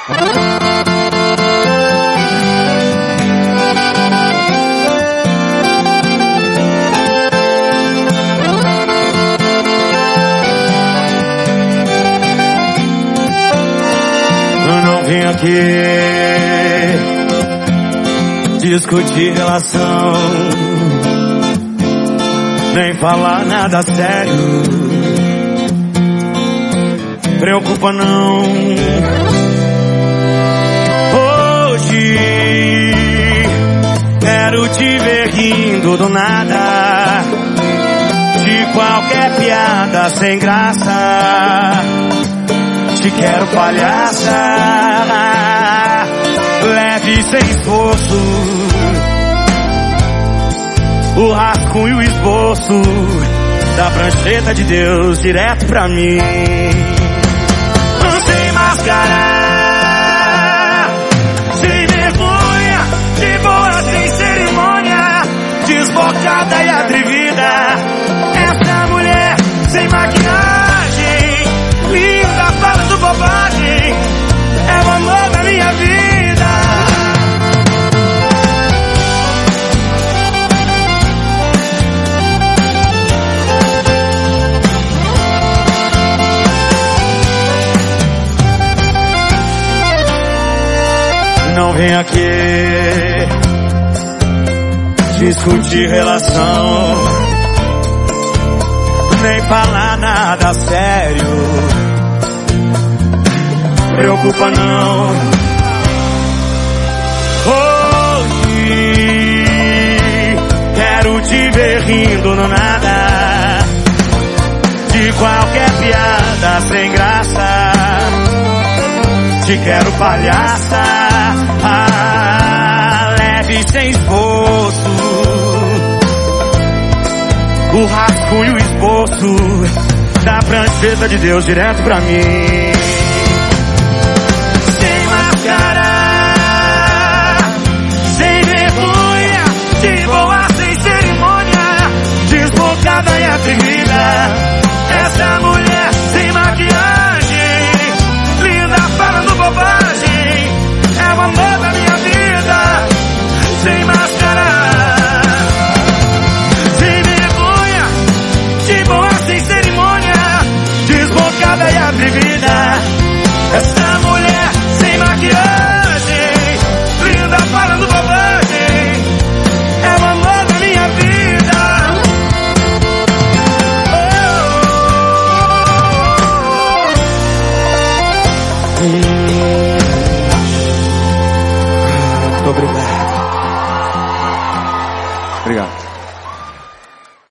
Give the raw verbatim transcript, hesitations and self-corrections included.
Eu não vim aqui discutir relação, nem falar nada sério. Preocupa não. Hoje quero te ver rindo do nada, de qualquer piada sem graça. Te quero palhaça, leve sem esforço, o rascunho e o esboço da prancheta de Deus direto pra mim. Sem máscara, sem vergonha, de boa sem cerimônia, desbocada e atrevida. Essa mulher sem maquiagem, linda, falando bobagem, é o amor da minha vida. Não vem aqui discutir relação, nem falar nada sério. Preocupa não. Hoje quero te ver rindo no nada, de qualquer piada sem graça. Te quero palhaça, ah, leve sem esforço, o rascunho e o esboço da prancheta de Deus direto pra mim. Sem máscara, sem vergonha, de boa sem cerimônia, desbocada e atrevida. Essa mulher sem maquiagem, linda, falando bobagem, é o amor da minha vida. Sem máscara, sem vergonha, de boa sem cerimônia, desbocada e atrevida. Essa mulher sem maquiagem, linda, falando bobagem, é o amor da minha vida. Oh, oh, oh, oh. Muito obrigado. Obrigado.